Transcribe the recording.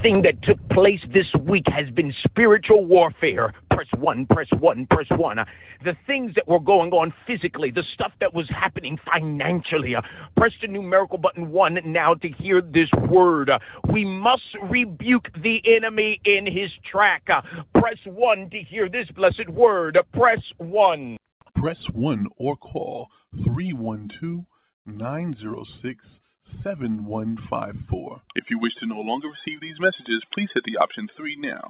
Thing that took place this week has been spiritual warfare. Press one, press one, press one. The things that were going on physically, the stuff that was happening financially. Press the numerical button 1 now to hear this word. We must rebuke the enemy in his track. Press 1 to hear this blessed word. Press 1. Press 1 or call 312-906-7154. If you wish to no longer receive these messages, please hit the option 3 now.